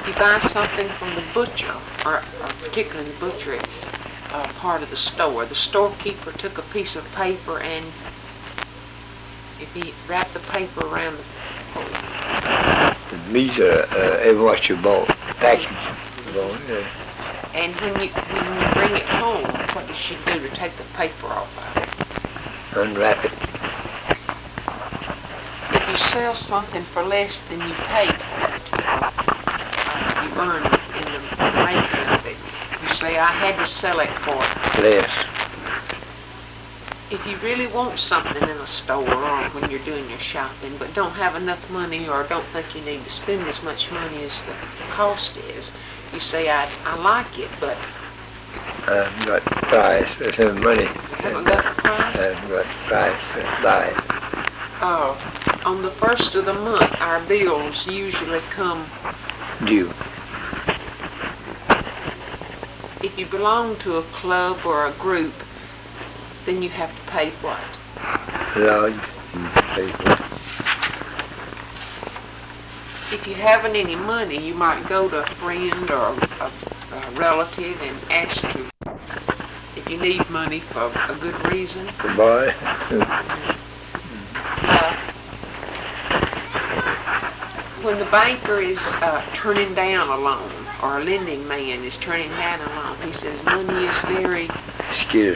you buy something from the butcher, or particularly the butchery part of the storekeeper took a piece of paper, and if he wrapped the paper around the meat and what you bought, package. And when you bring it home, what does she do to take the paper off of it? Unwrap it. If you sell something for less than you paid for it, you earn in the making of it. You say, I had to sell it for less. If you really want something in a store or when you're doing your shopping, but don't have enough money or don't think you need to spend as much money as the cost is, you say, I like it, but I haven't got the price. There's no money. You haven't got the price? I haven't got the price to buy it. On the first of the month, our bills usually come due. If you belong to a club or a group, then you have to pay what? Lodge and pay for it. If you haven't any money, you might go to a friend or a relative and ask you if you need money for a good reason. To buy. When the banker is turning down a loan, or a lending man is turning down a loan, he says money is very scarce.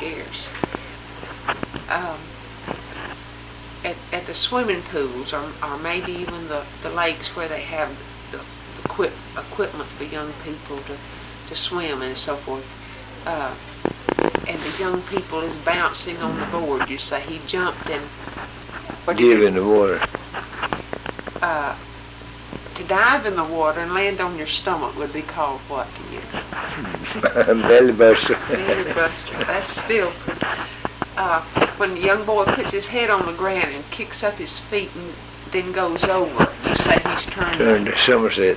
At the swimming pools, or maybe even the lakes where they have the equipment for young people to swim and so forth, and the young people is bouncing on the board, you say he jumped and... Give in the water. To dive in the water and land on your stomach would be called what to you? Belly buster. Belly buster. That's still... when the young boy puts his head on the ground and kicks up his feet and then goes over, you say he's turned to somerset.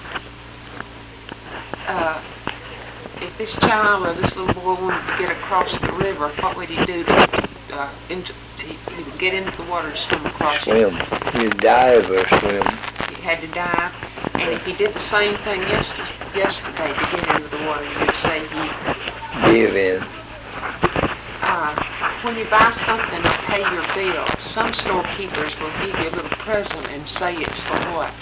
If this child or this little boy wanted to get across the river, what would he do he would get into the water to swim across? Swim. He'd dive or swim. He had to dive. And if he did the same thing yesterday to get into the water, you would say he... Give in. When you buy something or pay your bill, some storekeepers will give you a little present and say it's for what?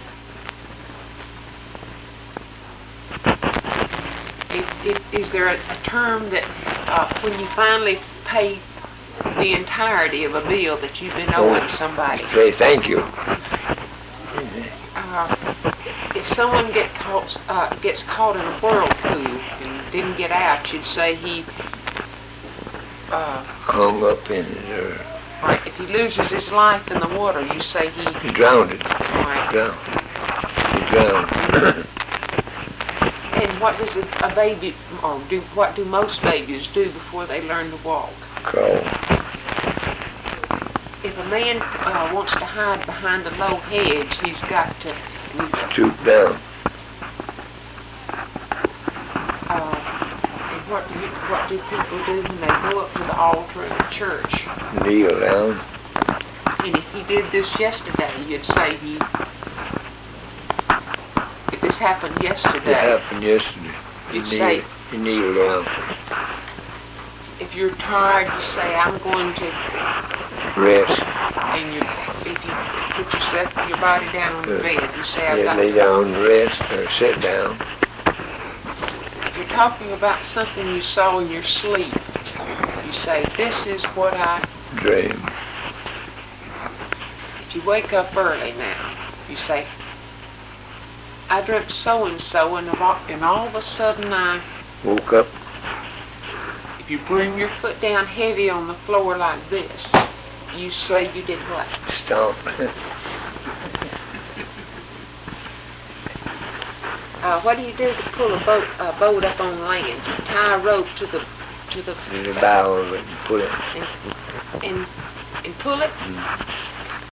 Is there a term that when you finally pay the entirety of a bill that you've been owing somebody? Say thank you. If someone gets caught in a whirlpool and didn't get out, you'd say he hung up in it. Right. If he loses his life in the water, you say he drowned it. Right. He drowned. And what does a baby, or what do most babies do before they learn to walk? Crawl. If a man wants to hide behind a low hedge, he's got to stoop down. And what do people do when they go up to the altar in the church? Kneel down. And if he did this yesterday, you'd say if this happened yesterday. It happened yesterday. You'd say. You kneel down. If you're tired, you say, I'm going to rest. And if you put your body down on the bed, you say, I've got lay down, rest, or sit down. If you're talking about something you saw in your sleep, you say, this is what I dream. If you wake up early now, you say, I dreamt so-and-so, and all of a sudden I woke up. If you bring your foot down heavy on the floor like this, you say you did what? Stomp. What do you do to pull a boat up on land? You tie a rope to the bow of it and pull it. And pull it?